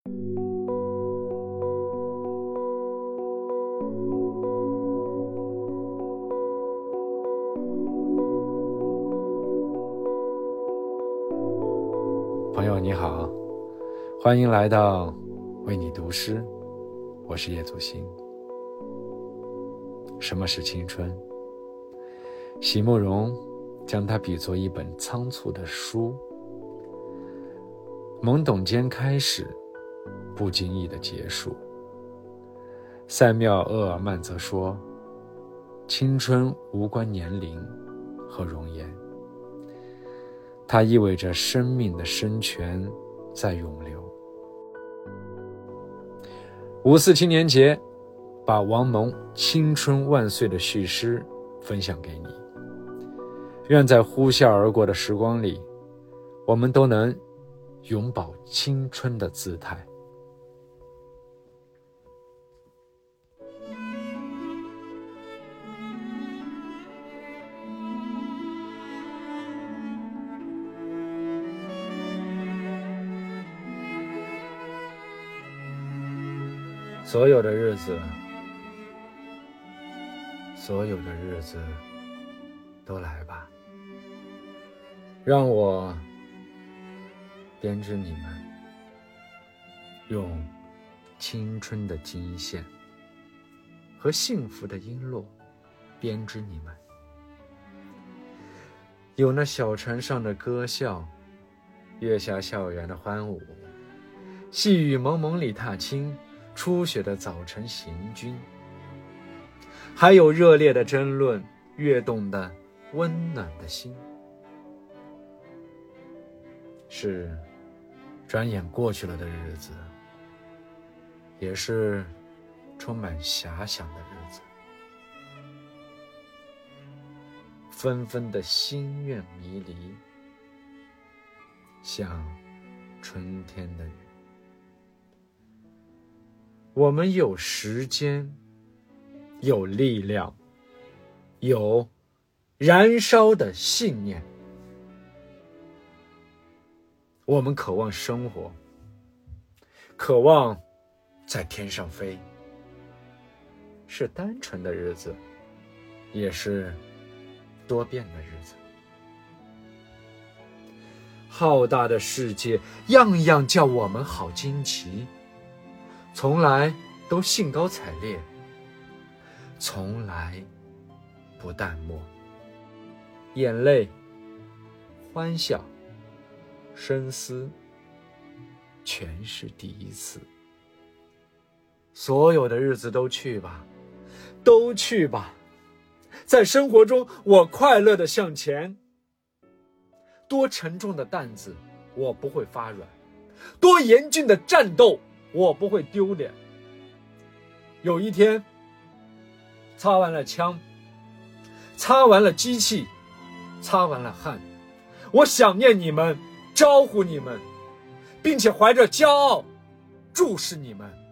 朋友你好，欢迎来到为你读诗，我是叶祖新。什么是青春？席慕容将它比作一本仓促的书，懵懂间开始，不经意的结束。塞缪厄尔曼则说，青春无关年龄和容颜，它意味着生命的深泉在涌流。5·4青年节，把王蒙青春万岁的序诗分享给你。愿在呼啸而过的时光里，我们都能永葆青春的姿态。所有的日子都来吧，让我编织你们，用青春的金线和幸福的璎珞编织你们。有那小船上的歌笑，月下校园的欢舞，细雨蒙蒙里踏青，初雪的早晨行军，还有热烈的争论，跃动的温暖的心。是转眼过去了的日子，也是充满遐想的日子。纷纷的心愿迷离，像春天的雨。我们有时间，有力量，有燃烧的信念。我们渴望生活，渴望在天上飞。是单纯的日子，也是多变的日子。浩大的世界，样样叫我们好惊奇，从来都兴高采烈，从来不淡漠。眼泪、欢笑、深思，全是第一次。所有的日子都去吧，都去吧。在生活中，我快乐地向前。多沉重的担子，我不会发软；多严峻的战斗，我不会丢脸。有一天，擦完了枪，擦完了机器，擦完了汗，我想念你们，招呼你们，并且怀着骄傲注视你们。